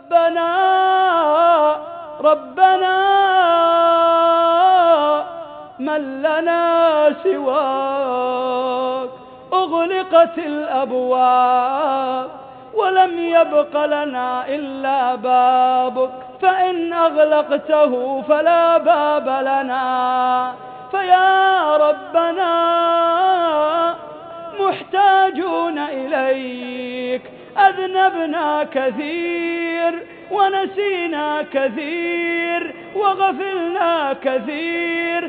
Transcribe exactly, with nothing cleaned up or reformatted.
ربنا ربنا من لنا سواك، أغلقت الأبواب ولم يبق لنا إلا بابك، فإن أغلقته فلا باب لنا. فيا ربنا محتاجون إليك، أذنبنا كثير ونسينا كثير وغفلنا كثير،